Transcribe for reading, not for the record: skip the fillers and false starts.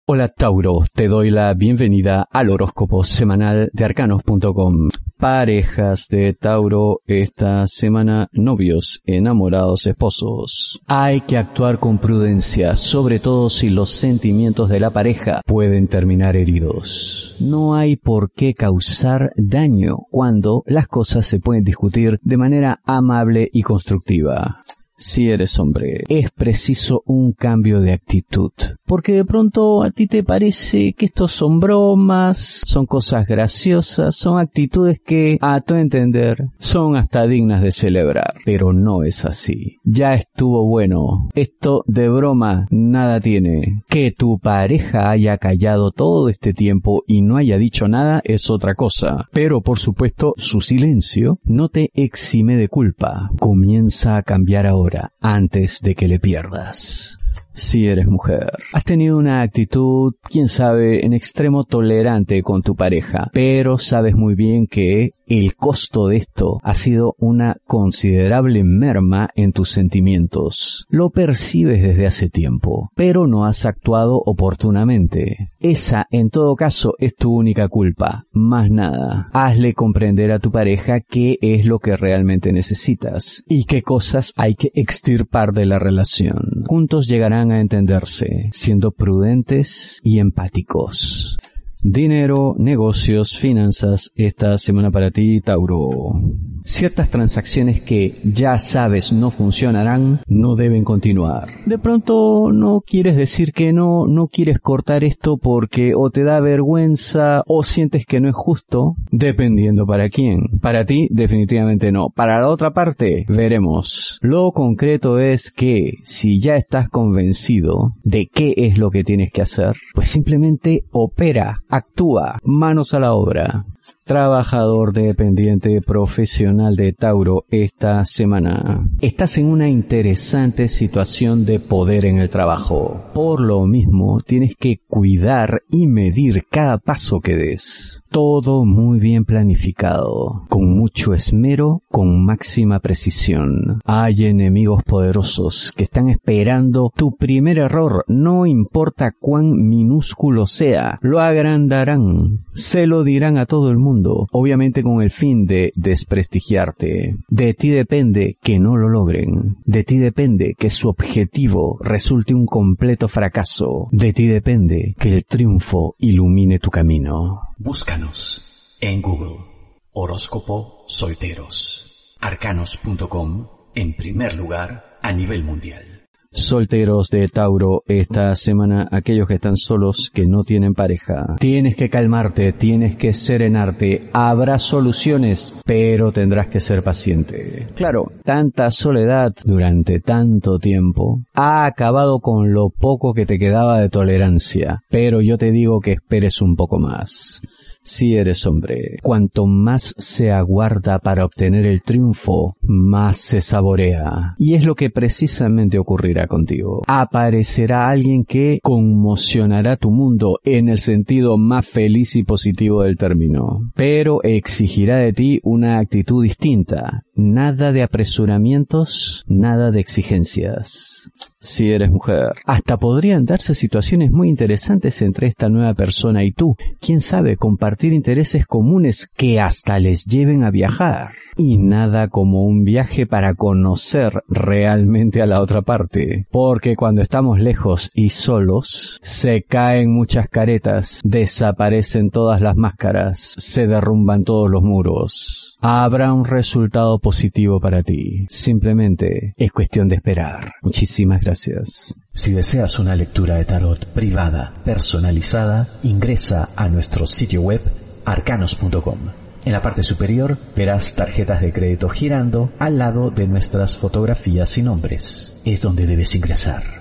Hola Tauro, te doy la bienvenida al horóscopo semanal de arcanos.com. Parejas de Tauro esta semana, novios, enamorados, esposos. Hay que actuar con prudencia, sobre todo si los sentimientos de la pareja pueden terminar heridos. No hay por qué causar daño cuando las cosas se pueden discutir de manera amable y constructiva. Si eres hombre, es preciso un cambio de actitud, porque de pronto a ti te parece que estos son bromas, son cosas graciosas, son actitudes que, a tu entender, son hasta dignas de celebrar, pero no es así. Ya estuvo bueno, esto de broma nada tiene. Que tu pareja haya callado todo este tiempo y no haya dicho nada es otra cosa, pero por supuesto su silencio no te exime de culpa. Comienza a cambiar ahora, antes de que le pierdas. Si eres mujer, has tenido una actitud, quién sabe, en extremo tolerante con tu pareja, pero sabes muy bien que el costo de esto ha sido una considerable merma en tus sentimientos. Lo percibes desde hace tiempo, pero no has actuado oportunamente. Esa, en todo caso, es tu única culpa, más nada. Hazle comprender a tu pareja qué es lo que realmente necesitas y qué cosas hay que extirpar de la relación. Juntos llegarán a entenderse, siendo prudentes y empáticos. Dinero, negocios, finanzas, esta semana para ti, Tauro. Ciertas transacciones que ya sabes no funcionarán, no deben continuar. De pronto no quieres decir que no quieres cortar esto porque o te da vergüenza o sientes que no es justo, dependiendo para quién. Para ti, definitivamente no. Para la otra parte, veremos. Lo concreto es que si ya estás convencido de qué es lo que tienes que hacer, pues simplemente opera, actúa, manos a la obra. Trabajador dependiente profesional de Tauro esta semana. Estás en una interesante situación de poder en el trabajo. Por lo mismo, tienes que cuidar y medir cada paso que des. Todo muy bien planificado, con mucho esmero, con máxima precisión. Hay enemigos poderosos que están esperando tu primer error, no importa cuán minúsculo sea. Lo agrandarán, se lo dirán a todo el mundo, obviamente con el fin de desprestigiarte. De ti depende que no lo logren. De ti depende que su objetivo resulte un completo fracaso. De ti depende que el triunfo ilumine tu camino. Búscanos en Google. Horóscopo Solteros. Arcanos.com en primer lugar a nivel mundial. Solteros de Tauro esta semana, aquellos que están solos, que no tienen pareja. Tienes que calmarte, tienes que serenarte. Habrá soluciones, pero tendrás que ser paciente. Claro, tanta soledad durante tanto tiempo ha acabado con lo poco que te quedaba de tolerancia, pero yo te digo que esperes un poco más. Si eres hombre, cuanto más se aguarda para obtener el triunfo, más se saborea. Y es lo que precisamente ocurrirá contigo. Aparecerá alguien que conmocionará tu mundo en el sentido más feliz y positivo del término. Pero exigirá de ti una actitud distinta. Nada de apresuramientos, nada de exigencias. Si eres mujer, hasta podrían darse situaciones muy interesantes entre esta nueva persona y tú. Quién sabe, compartir intereses comunes que hasta les lleven a viajar. Y nada como un viaje para conocer realmente a la otra parte. Porque cuando estamos lejos y solos, se caen muchas caretas, desaparecen todas las máscaras, se derrumban todos los muros. Habrá un resultado positivo para ti. Simplemente es cuestión de esperar. Muchísimas gracias. Si deseas una lectura de tarot privada, personalizada, ingresa a nuestro sitio web arcanos.com. En la parte superior verás tarjetas de crédito girando al lado de nuestras fotografías y nombres. Es donde debes ingresar.